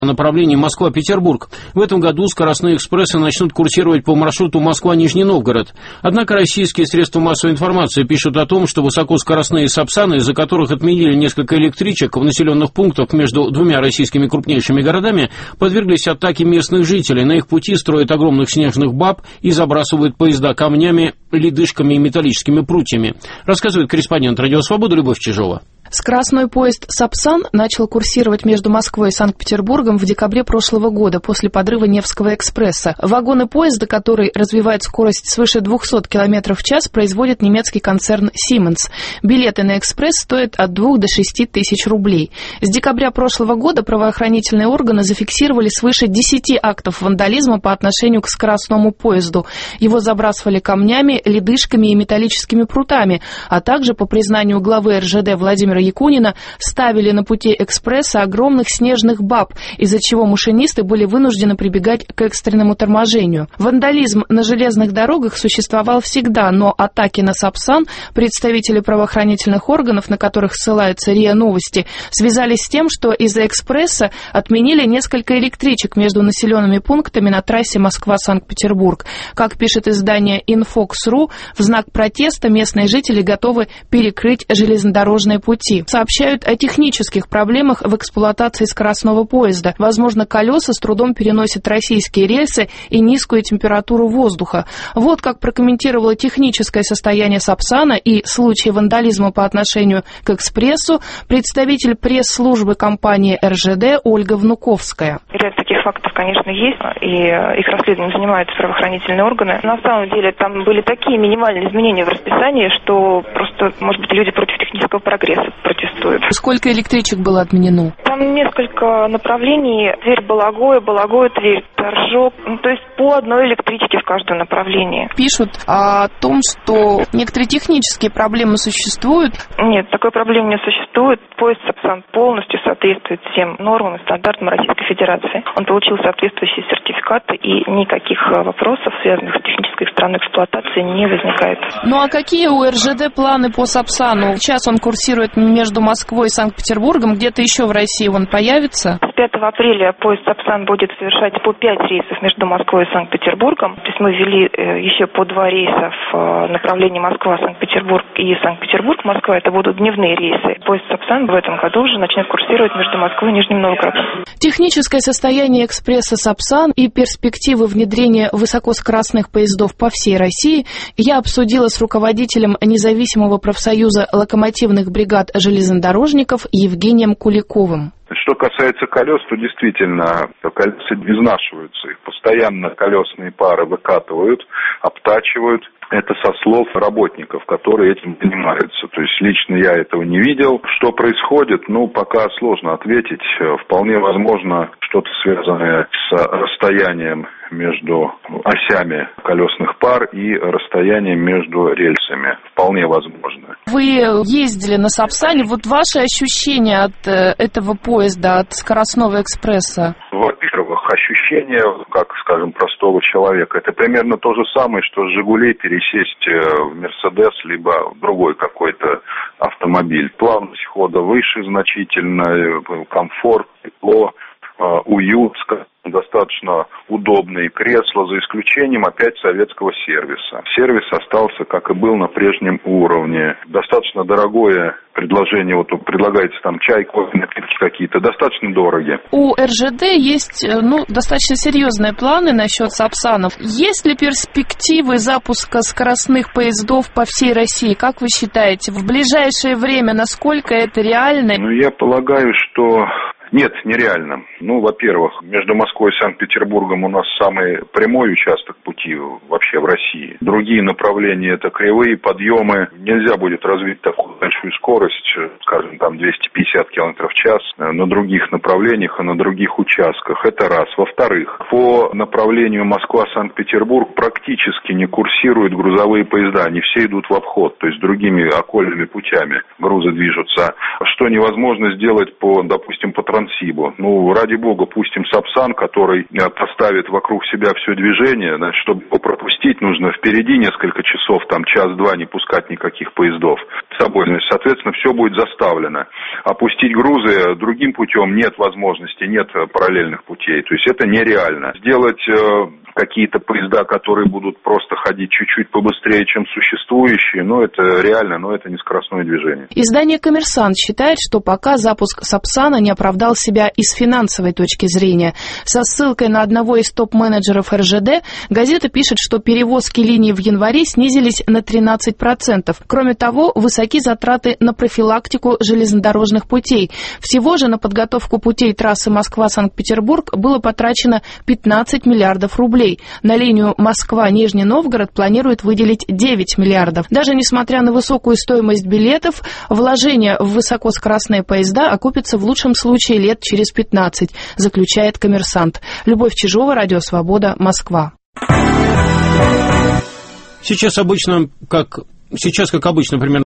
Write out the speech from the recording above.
направлении Москва-Петербург. В этом году скоростные экспрессы начнут курсировать по маршруту Москва-Нижний Новгород. Однако российские средства массовой информации пишут о том, что высокоскоростные «Сапсаны», из-за которых отменили несколько электричек в населенных пунктах между двумя российскими крупнейшими городами, подверглись атаке местных жителей. На их пути строят огромных снежных баб и забрасывают поезда камнями, ледышками и металлическими прутьями. Рассказывает корреспондент «Радио Свобода» Любовь Чижова. Скоростной поезд «Сапсан» начал курсировать между Москвой и Санкт-Петербургом в декабре прошлого года после подрыва Невского экспресса. Вагоны поезда, который развивает скорость свыше 200 км в час, производит немецкий концерн «Сименс». Билеты на экспресс стоят от 2 до 6 тысяч рублей. С декабря прошлого года правоохранительные органы зафиксировали свыше 10 актов вандализма по отношению к скоростному поезду. Его забрасывали камнями, ледышками и металлическими прутами, а также, по признанию главы РЖД Владимира Якунина, ставили на пути экспресса огромных снежных баб, из-за чего машинисты были вынуждены прибегать к экстренному торможению. Вандализм на железных дорогах существовал всегда, но атаки на «Сапсан» представители правоохранительных органов, на которых ссылаются РИА Новости, связались с тем, что из-за экспресса отменили несколько электричек между населенными пунктами на трассе Москва-Санкт-Петербург. Как пишет издание Infox.ru, в знак протеста местные жители готовы перекрыть железнодорожные пути. Сообщают о технических проблемах в эксплуатации скоростного поезда. Возможно, колеса с трудом переносят российские рельсы и низкую температуру воздуха. Вот как прокомментировала техническое состояние «Сапсана» и случаи вандализма по отношению к экспрессу представитель пресс-службы компании РЖД Ольга Внуковская. Ряд таких фактов, конечно, есть, и их расследованием занимаются правоохранительные органы. На самом деле там были такие минимальные изменения в расписании, что просто, может быть, люди против технического прогресса протестуют. Сколько электричек было отменено? Там несколько направлений. Тверь-Балагоя, Тверь, Торжок. То есть по одной электричке в каждом направлении. Пишут о том, что некоторые технические проблемы существуют. Нет, такой проблемы не существует. Поезд «Сапсан» полностью соответствует всем нормам и стандартам Российской Федерации. Он получил соответствующие сертификаты, и никаких вопросов, связанных с технической стороной эксплуатации, не возникает. Ну а какие у РЖД планы по «Сапсану»? Сейчас он курсирует между Москвой и Санкт-Петербургом. Где-то еще в России он появится? С 5 апреля поезд «Сапсан» будет совершать по 5 рейсов между Москвой и Санкт-Петербургом. То есть мы ввели еще по 2 рейса в направлении Москва-Санкт-Петербург и Санкт-Петербург-Москва. Это будут дневные рейсы. Поезд «Сапсан» в этом году уже начнет курсировать между Москвой и Нижним Новгородом. Техническое состояние экспресса «Сапсан» и перспективы внедрения высокоскоростных поездов по всей России я обсудила с руководителем независимого профсоюза локомотивных бригад железнодорожников Евгением Куликовым. Что касается колес, то действительно колеса изнашиваются. Их постоянно колесные пары выкатывают, обтачивают. Это со слов работников, которые этим занимаются. То есть лично я этого не видел. Что происходит, пока сложно ответить. Вполне возможно, что-то связанное с расстоянием между осями колесных пар и расстоянием между рельсами. Вполне возможно. Вы ездили на «Сапсане». Вот ваши ощущения от этого поезда, от скоростного экспресса? Во-первых, ощущение, как, скажем, простого человека. Это примерно то же самое, что с «Жигулей» пересесть в «Мерседес», либо в другой какой-то автомобиль. Плавность хода выше значительно, комфорт, тепло, уют, достаточно удобные кресла, за исключением опять советского сервиса. Сервис остался, как и был, на прежнем уровне. Достаточно дорогое предложение, предлагается там чай, кофе, напитки какие-то, достаточно дорогие. У РЖД есть, достаточно серьезные планы насчет «Сапсанов». Есть ли перспективы запуска скоростных поездов по всей России? Как вы считаете, в ближайшее время насколько это реально? Я полагаю, что... Нет, нереально. Во-первых, между Москвой и Санкт-Петербургом у нас самый прямой участок пути вообще в России. Другие направления — это кривые подъемы. Нельзя будет развить такую большую скорость, скажем, там 250 км в час на других направлениях и на других участках. Это раз. Во-вторых, по направлению Москва-Санкт-Петербург практически не курсируют грузовые поезда. Они все идут в обход, то есть другими окольными путями грузы движутся. Что невозможно сделать допустим, по транспорту Транссибу. Ну, ради бога, пустим Сапсан, который поставит вокруг себя все движение. Значит, чтобы его пропустить, нужно впереди несколько часов, там час-два не пускать никаких поездов с собой. Значит, соответственно, все будет заставлено. Опустить грузы другим путем нет возможности, нет параллельных путей. То есть это нереально. Сделать какие-то поезда, которые будут просто ходить чуть-чуть побыстрее, чем существующие, но это реально, но это не скоростное движение. Издание «Коммерсант» считает, что пока запуск Сапсана не оправдал себя и с финансовой точки зрения. Со ссылкой на одного из топ-менеджеров РЖД газета пишет, что перевозки линий в январе снизились на 13%. Кроме того, высоки затраты на профилактику железнодорожных путей. Всего же на подготовку путей трассы Москва-Санкт-Петербург было потрачено 15 миллиардов рублей. На линию Москва-Нижний Новгород планируют выделить 9 миллиардов. Даже несмотря на высокую стоимость билетов, вложения в высокоскоростные поезда окупятся в лучшем случае лет через 15, заключает «Коммерсант». Любовь Чижова, Радио Свобода, Москва. Сейчас, как обычно, примерно